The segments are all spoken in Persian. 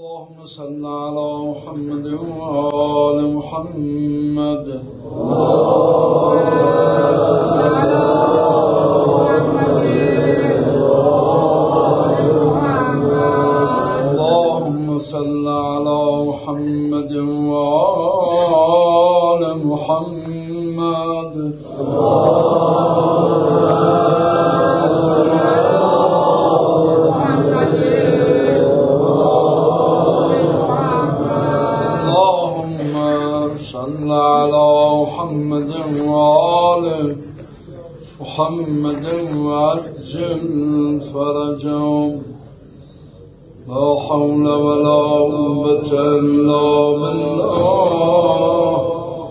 اللهم صل على محمد وآل محمد. اللهم صل على محمد وآل محمد. على محمد وآل محمد وعجل فرجهم. لا حول ولا قوة إلا بالله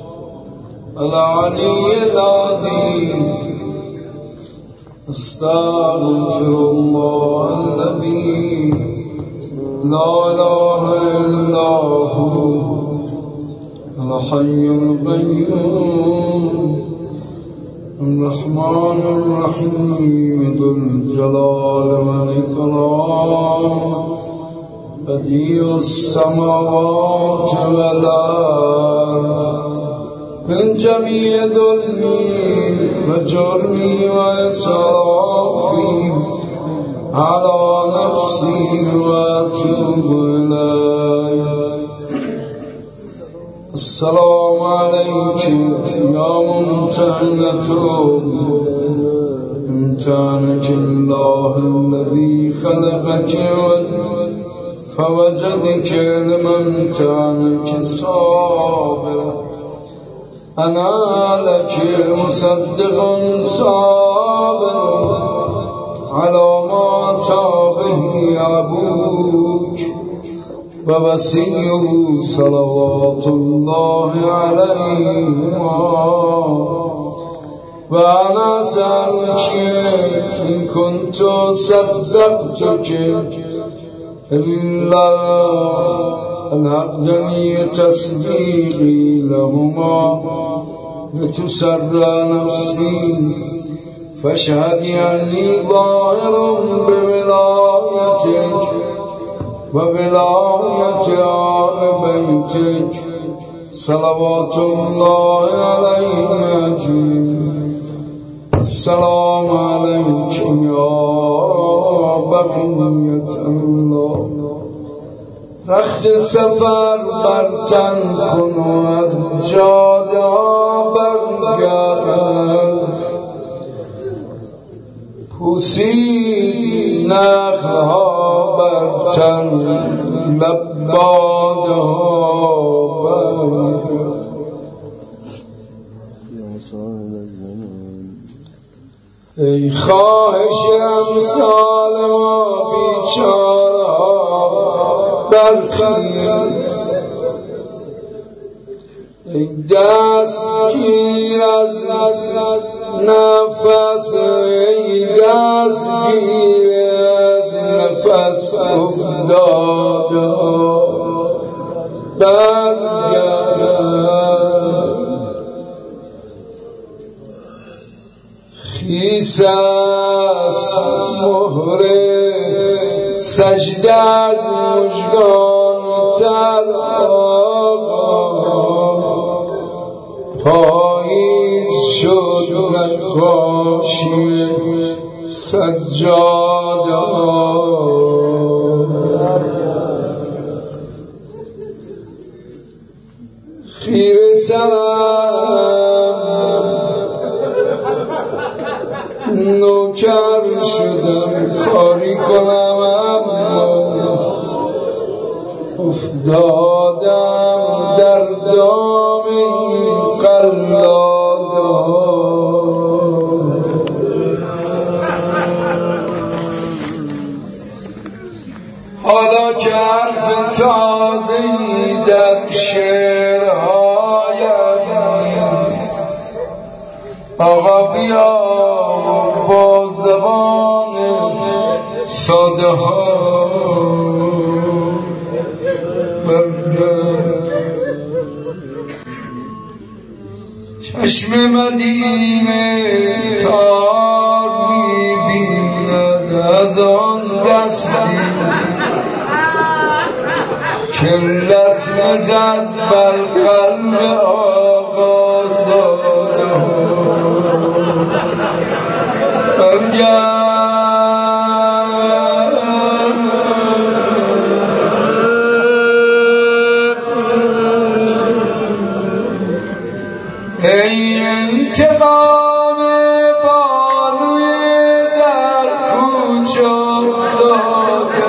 العلي العظيم. استغفر الله الذي لا إله إلا هو الحي القيوم الرحمن الرحيم ذو الجلال والإكرام بديع السماوات والأرض من جميع ظلمي وجرمي وإسرافي على نفسي وأتوب إليه. السلام عليك يا ممتحنة امتحنك الله الذي خلقك فوجدك لما امتحنك صابرا. أنا لك مصدق صابر على ما أتى به أبوك ووصيه صلوات الله عليه. وأنا أسألك إن كنت صدقتك إلا العقدني تصديقي لهما لتسر نفسي فاشهد أني ظاهر بولايتك وبلاية آل بيتك صلوات الله عليهم أجمعين. السلام عليك يا بقية الله. رخت سفر برتن کن و از جاده برگرد. پوسید نخلها برتن لباده برگرد. ای خواهش امثال ما بیچاره برخیز. ای دستگیر از نفس، ای دستگیر از نفس افتاده برگرد. خیس است مهر سجده از مژگان تر پاییز شد نقاشی سجاده. خیره سرم نوکر شدم کاری کنم اما افتادم در دام این قلاده. حالا که حرف تازه‌ای در شعرهایم نیست، آقا بیا با زبان ساده ها چشم مدینه تار می‌بیند از آن دستی کلت نزد بر قلب آقا زاده ای انتقام بانوی در کوچه افتاده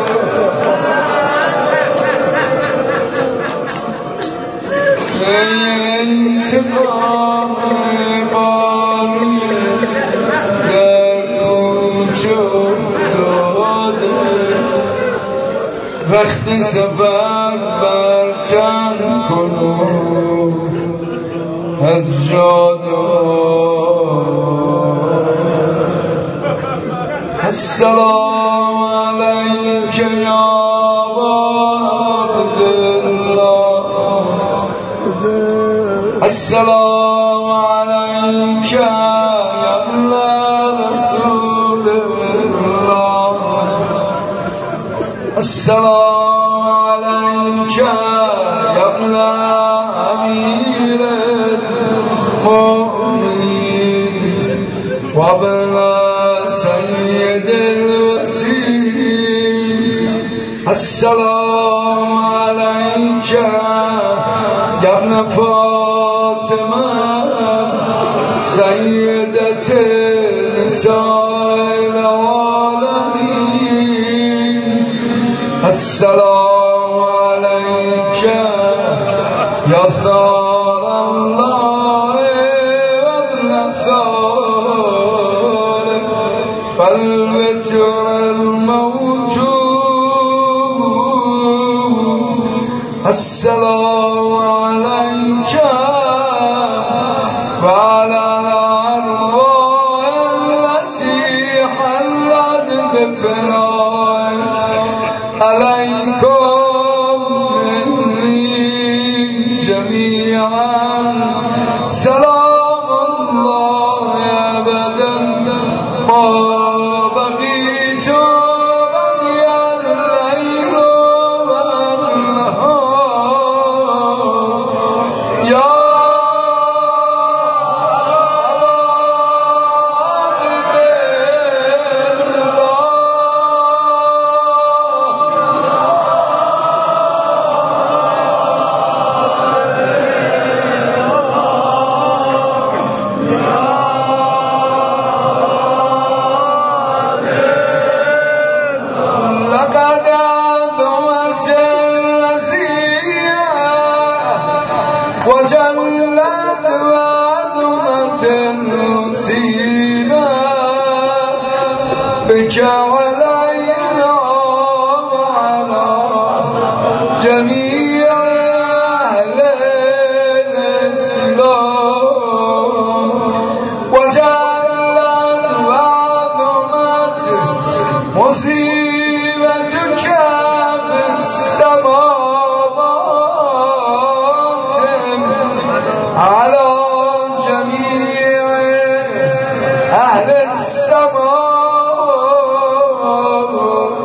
ای انتقام بانوی در کوچه افتاده وقت سفر برچن کنو از جاده السلام علیک یا عبدالله السلام علیک یا رسول الله السلام علیک یا امیر وابن سيد الوسيم السلام عليك يا ابن فاطمة سيدة نساء العالمين السلام عليك يا ثار الله وابن ثار فالوتر الموجود السلام عليك وعلى الأرواح التي حلت بفنائك عليكم مني جميعا سلام الله أبدا ما بقيت بقي الليل والنهار يا وجلت وعظمة المصيبة بك علينا وعلى جميع أهل الإسلام وجلت وعظمة مصيبتك في السماوات على جميع أهل السماء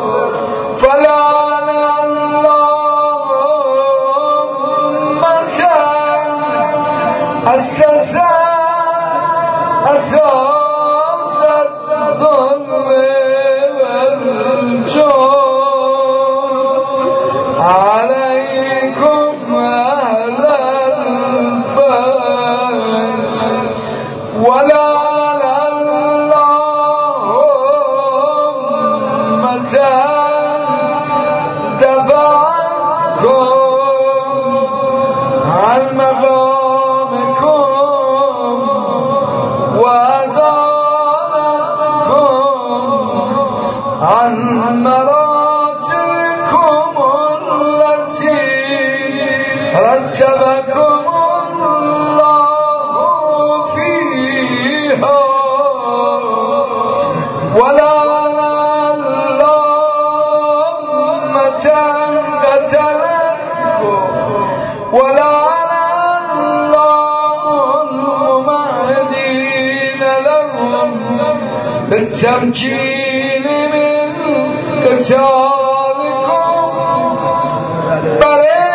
فلعن الله أمة أسست أساس الظلم والجور عليكم أهل ولعن الله أمة دفعتكم عن مقامكم وأزالتكم عن مراتبكم التي رتبكم ولعن الله أمة قتلتكم ولعن الله الممهدين لهم بالتمكين من قتالكم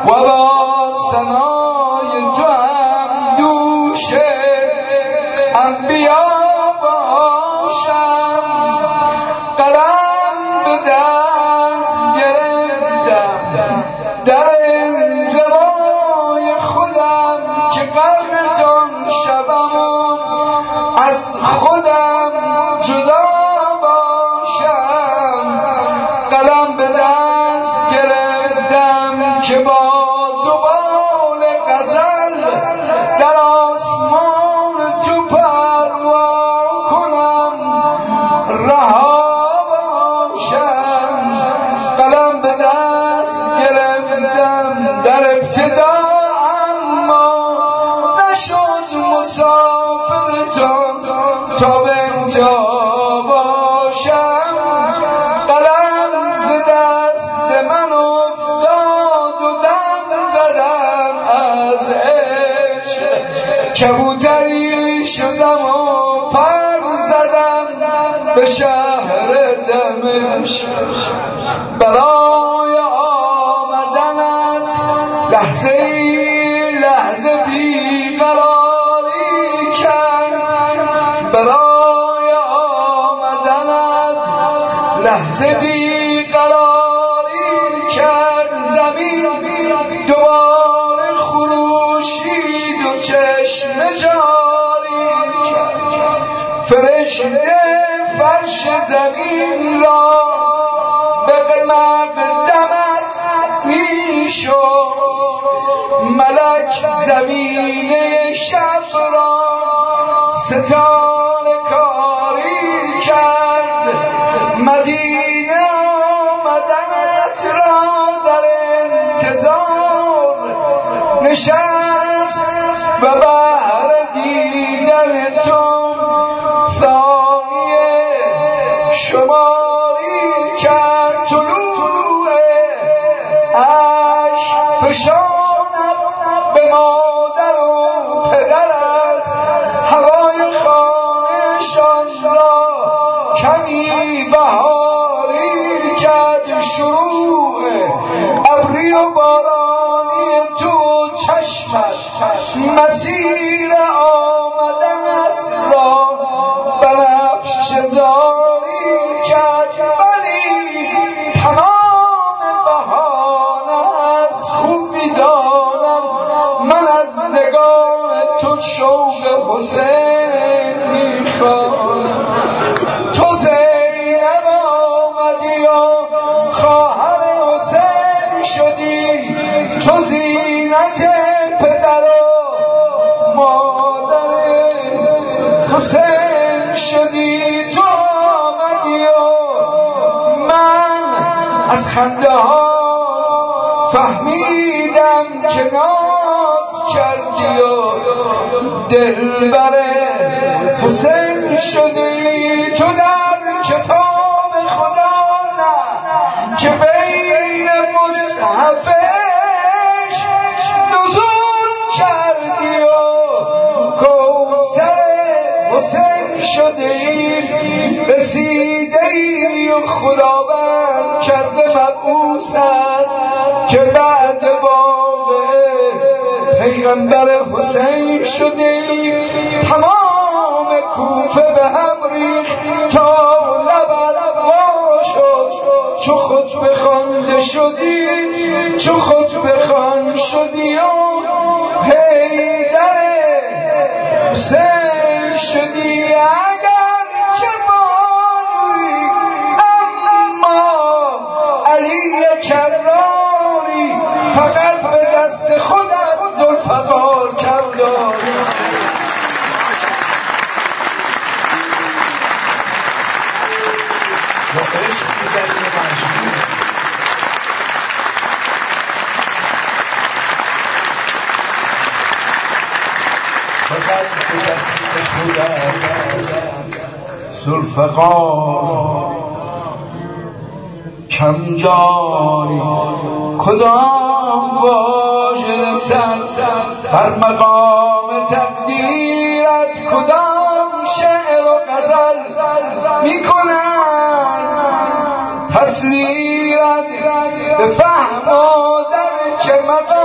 و با ثنای تو هم دوش انبیا باشم. قلم به دست گرفتم در انزوای خودم که غرقتان شوم و از خودم جدا باشم. قلم به دست گرفتم که با دوبال غزل در آسمان تو پروا کنم، رها باشم. قلم به دست گرفتم در ابتدا اما نشد مسافر تا به اینجا باشم. قلم ز دست من افتاد و دم زدم از عشق، کبوتری شدم و پر زدم به شهر دمشق. برای آمدنت لحظه لحظه بیقراری کرد، برای آمدنت لحظه بیقراری کرد. زمین دوباره خروشید و چشم جاری کرد. فرشته فرش زمین را به مقدمت می شست، ملک زمینه شب را ستاره کاری کرد. مدینه آمدنت را در انتظار نشست و بهر دیدن تو ثانیه شماری کرد. طلوع عشق فشاند به مادر و پدرت، هوای خانه‌شان را کمی بهاری کرد. شروع ابری و بارانی تو چشمت مسیر آمدنت را بنفشه زاری کرد. ولی تمام بهانه از خوب می‌دانم من از نگاه تو شوق حسین می‌خوام. تو زینب آمدی و خواهر حسین شدی، تو زینت پدر و مادر حسین شدی. تو آمدی و من از خنده ها فهمیدم که ناز کردی و دلبر حسین شدی. تو در کتاب خدا نه که بین مصحف نزول کردی و کوثر حسین شدی. رسیده ای و خداوند کرده مبعوثت که بعد واقعه پیغمبر حسین شدی. تمام کوفه به هم ریخت تا لبت وا شد. چو خطبه خوانده شدی، چو خطبه خوان شدی و حیدر حسین شدی. اگر چه باری اما علی کراری، فقط به دست خودت ذوالفقار کرداری. ذوالفقار کم جاری، کدام واژه رسد بر مقام تقدیرت، کدام شعر و غزل میکنند تصویرت به فهم و درک مقام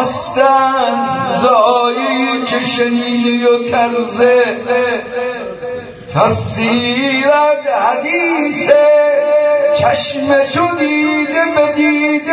خواستن زایی که شنیدی و طرز تفسیرت حدیثه چشم تو دیده به دیده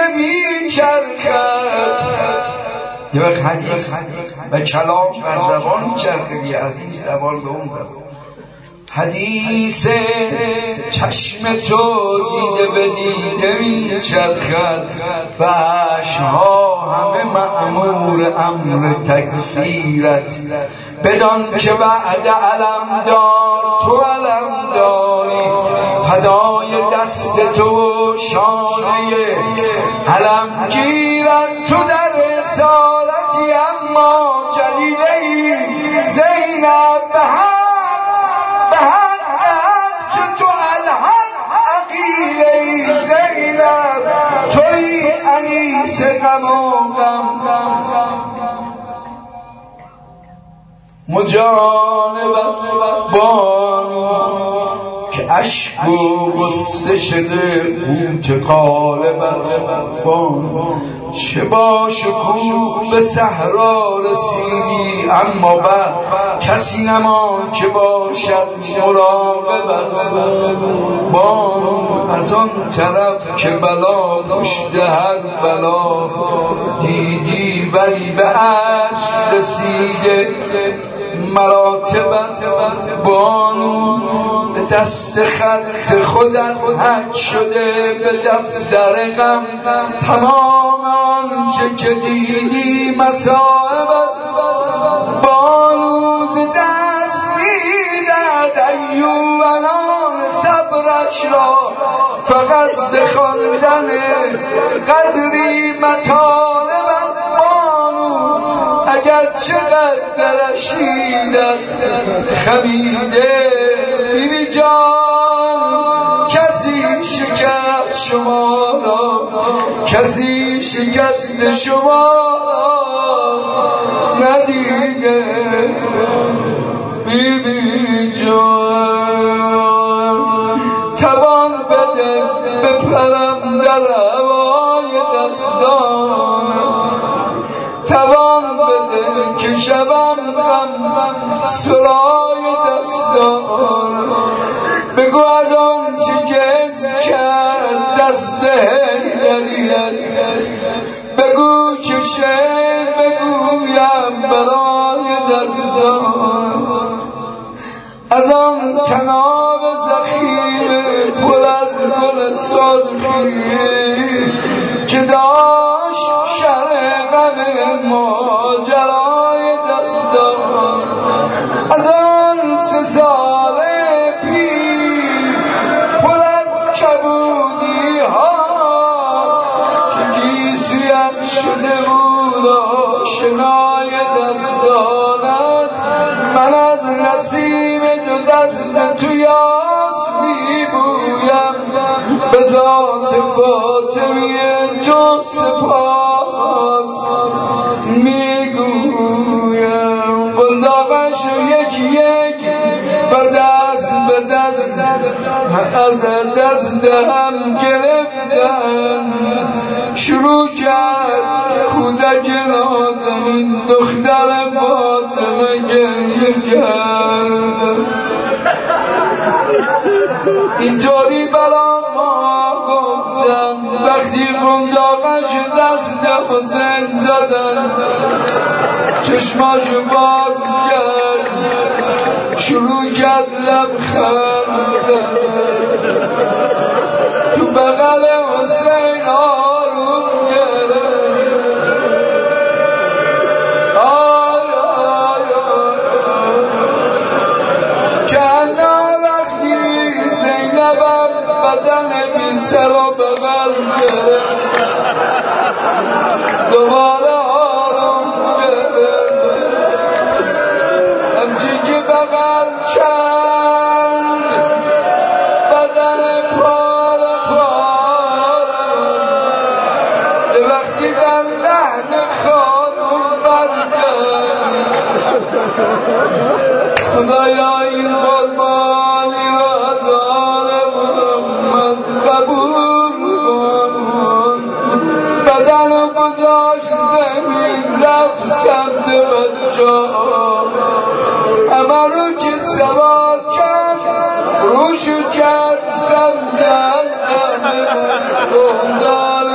میچرخد. یه وقت حدیث و کلام بر زبان میچرخد، از این زبان به اون زبان. حدیث چشم تو دیده به دیده میچرخد و اشها همه مأمور امر تکفیرت. بدان که بعد علم دار تو علم داری، فدای دست تو شانه علم گیرد. تو در رسالتی اما جلیله‌ای زینب به حق که تو الحق عقیله‌ای زینب، توی انیس غم و غم. مجانبت بانو که اشک و غصه شده قوت قالبت بانو. چه با شکوه به صحرا رسیدی اما بعد کسی نمان که باشد مراقبت بانو. از آن طرف که بلا پشت هر بلا دیدی ولی به عشق رسیده مراتبت بانو. به دست خط خودت حک شده به دفتر غم تمام آنچه که دیدی مصائبت بانو. ز دست میدد ایوبان صبرش را فقط ز خواندن قدری مطالبت بانو. اگر چقدر رشیدت خمیده بیبی جان، کسی شکست شما را، کسی شکست شما را ندیده بیبی جان. توان بده بپرم در هوای دستان، توان بده که شبم غم سرای دستان. بگو از آن چی که کرد دست هیدری، بگو که شعر بگویم برای دستان. از آن تناب ذخیره پر از گل سرخی که داشت شرح غم ماجرای دستان. از آن 3 ساله پیر پر از کبودی ها که گیسویت شده بود آشنای دستانت. من از نسیم دو دست تو یاس میبویم، به ذات فاطمی تو سپاس میگویم. بنداغش یکی یک و دست به دست از دست هم گرفتن. شروع کرد کودک نازنین دختر فاطمه گریه کرد. اینطوری برا ما گفتن وقتی قنداقش دست حسین دادن، چشماشو باز کرد شروع کرد لبخندن. تو بغل حسین آروم گرفت. آی آی که انا وقتی زینبم بدن بی سر و بغل گرفت، دوباره آروم گرفت. همچی که بغل کرد بدن پاره پاره، وقتی در لحن خانم برگرد. خدایا این قربانی را از آل محمد قبول کن. بدن گذاشت زمین رفت سمت بجا همه رو که سوار کرد روشو کرد سمزن گمدار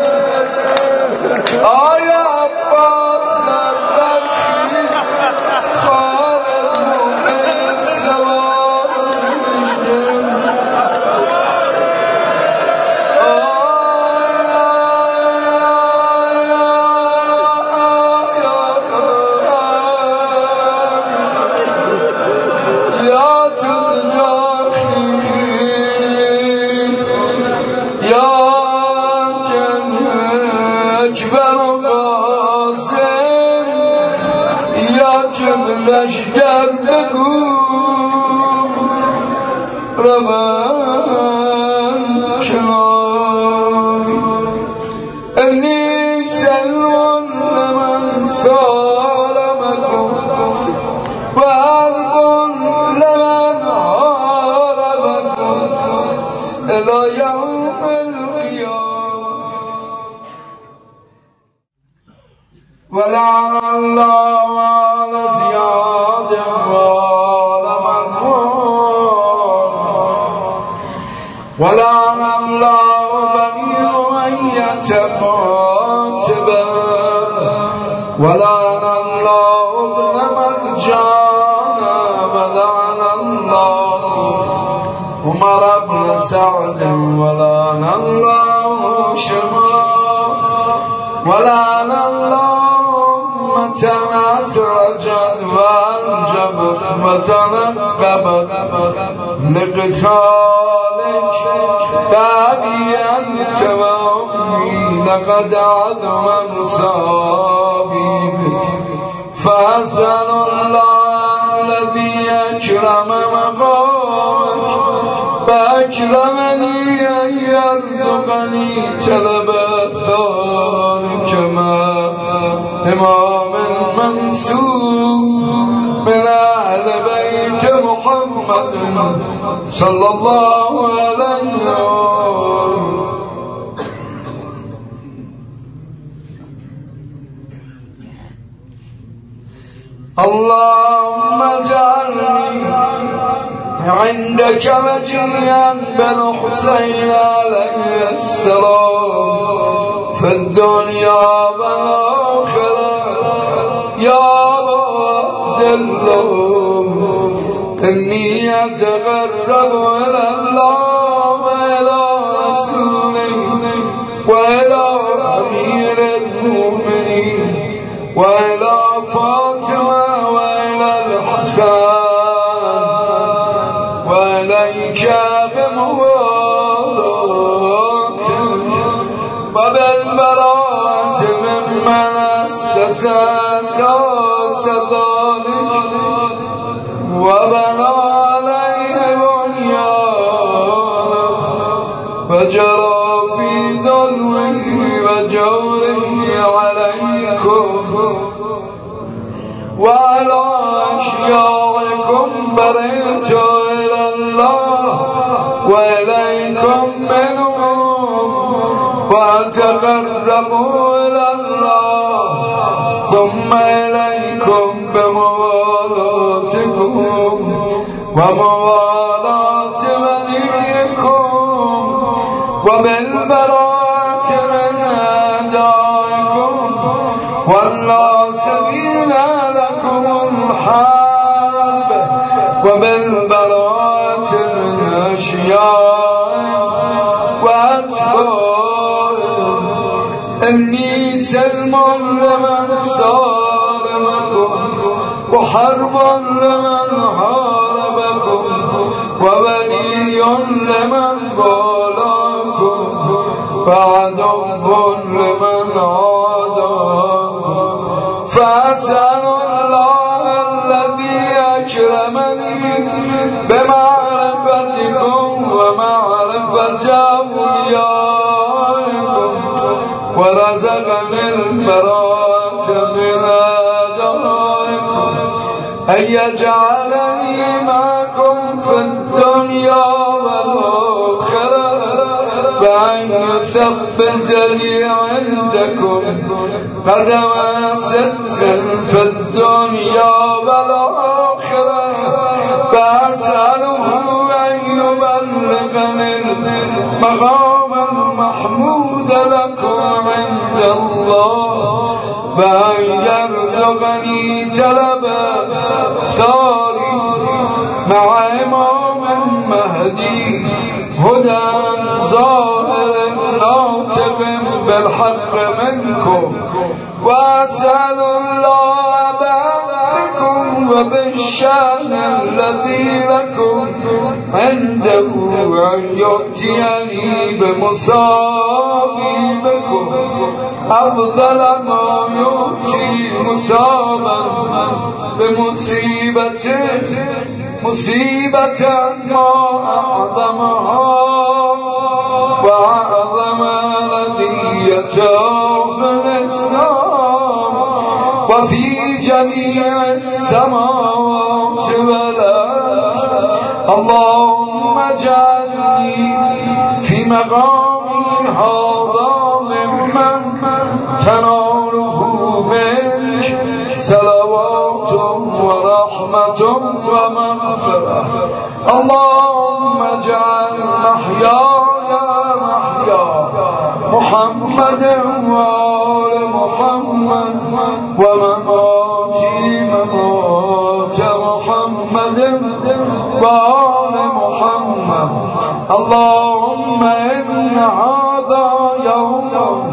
آیا عباس برخی خالد مومن سوار لشکر بگو روان کناری انی سلون لمن سالمکم و حرب لمن حاربکم الی یوم القیامة ولعن الله على زياد وعلى مكون ولعن الله بني أمية قاتبا ولعن الله ابن مرجان ولعن الله عمر بن سعد ولعن الله شمال ولعن الله تناسجت وانجبت وتنقبت لقتالك بابي أنت وأمي لقد عظم مصابي فأسأل الله الذي أكرم مقامك فأكرمني أن يرزقني طلب ثارك ما إمام منسوب من أهل بيت محمد صلى الله عليه وسلم اللهم اجعلني عندك وجيا بالحسين عليه السلام في الدنيا والآخرة يا عبد الله إني أتقرب إلى الله وإلى رسوله وإلى أمير المؤمنين وإلى فاطمة وإلى الحسن وإليك بموالاتك وبالبراءة ممن أسس أساس ذلك وبنى عليه بنيانه وجرى في ظلمه وجوره عليكم وعلى أشياعكم برئت إلى الله وإليكم منهم وأتقربوا إلى الله ثم إليكم بموالاتكم وموالاة وليكم وبالبراءة من أعدائكم والناصرين لكم الحرب وبالبراءة من أشياء وأتباعهم إني سلم لمن سالمكم وحرب لمن حاربكم وولي لمن بالاكم وعدو لمن عاداكم فأسأل الله الذي أكرمني بمعرفتكم ومعرفة أوليائكم ورزقني البراءة من أعدائكم أن يجعلني معكم في الدنيا والآخرة وأن ثبتني عندكم قدم صدق في الدنيا والآخرة فأسأله أن يبلغني المقام المحمود لكم عند الله وأن يرزقني طلب ثاري مع إمام مهدي هدى ظاهر ناطق بالحق منكم وأسأل الله بأمركم وبالشأن الذي لكم عنده أن يؤتيني بمصابيبكم أفضل ما يؤتي مصابا مصيبة ما أعظمها وأعظم رضية في الإسلام وفي جميع السماوات والأرض اللهم اجعلني في مقامي هذا ممن تناله منك صلوات ورحمة ومغفرة اللهم اجعل محياي محيا محمد وآل محمد ومماتي ممات محمد وآل محمد اللهم إن هذا يوم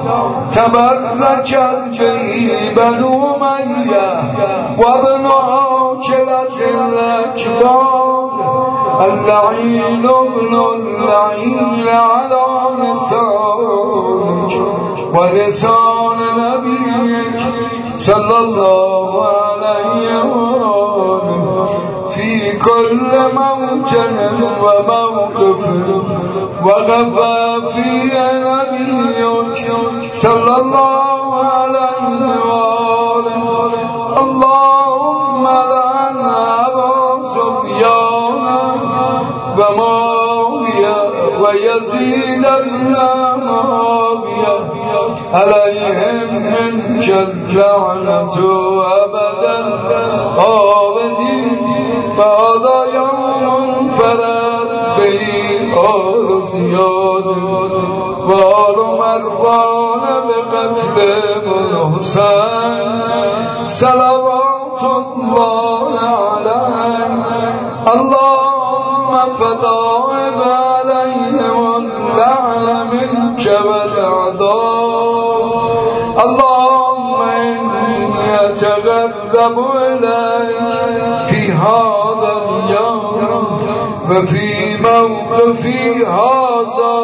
تبركت به بنو أمية وابن عاقلة الأكبار اللعين ابن اللعين على لسانك ولسان نبيك صلى الله عليه وآله في كل موطن وموقف وقف فيه نبيك صلى الله عليه وآله اللهم لعن أبا سفيان ومعاوية ويزيد بن معاوية عليهم منك اللعنة أبدا آبدين هذا يوم فرد به آل زياد وآل مروان بقتل الحسين صلوات الله عليه اللهم فضائب عليهم اللعن منك والعذاب اللهم إني أتقرب إليك في هذا اليوم وفي موقفي هذا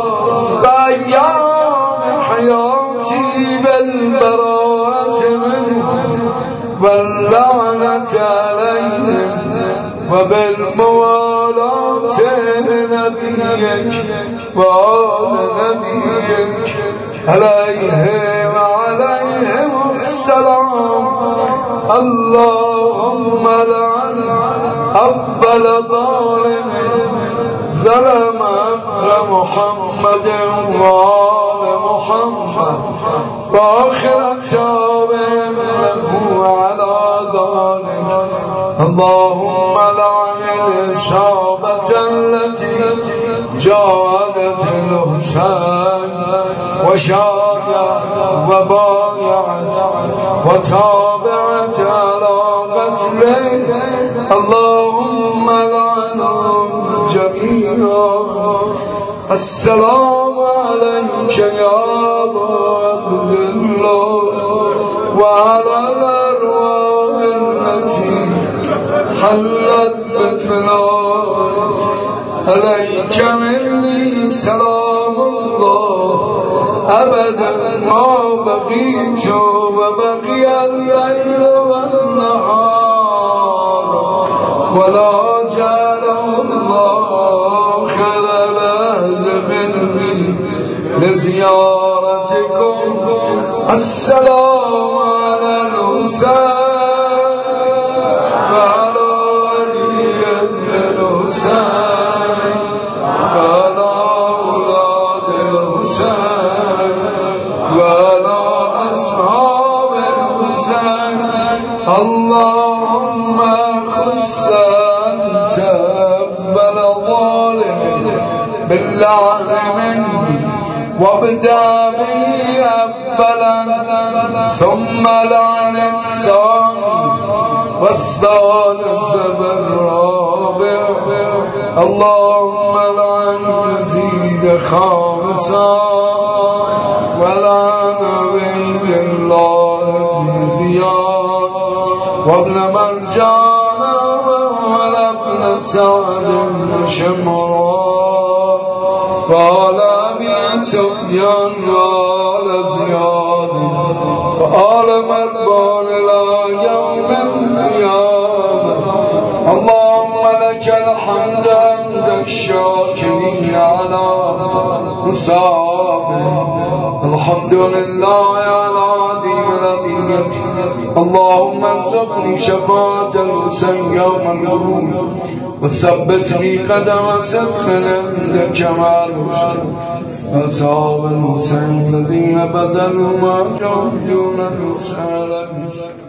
وأيام حياتي بالبراءة منهم واللعنة عليهم وبالموالاة لنبيك وآل نبيك عليه وعليهم السلام اللهم لعن أول ظالم ظلم محمد وآل محمد وآخر تابع له على ذلك اللهم لعن الإصابة التي جاءت الحسين وشايعت وبايعت وتابعت على قتله اللهم لعنهم جميعا السلام عليك يا أبا عبد الله وعلى الأرواح التي حلت بفنائك عليك مني سلام الله أبدا ما بقيت وبقي الليل والنهار ولا جعل الله آخر العهد مني لزيارتكم السلام على الحسين وعلى علي الحسين وعلى أولاد الحسين اللهم خص أنت أول ظالم باللعن مني وابدأ بي أولا ثم لعن الثاني والثالث بالرابع اللهم لعن يزيد خامسا ولعن عبيد الله بن زياد وابن مرجان وابن سعد بن شمران وآل أبي سفيان وآل زياد وآل مروان إلى يوم القيامة اللهم لك الحمد عند الشاكرين على مصابه الحمد لله على دينيته اللهم ارزقني شفاعة الحسين يوم الخروج وثبتني قدم صدق عندك مع الحسين أصحاب الحسين الذين بذلوا ما جاهدوا الحسين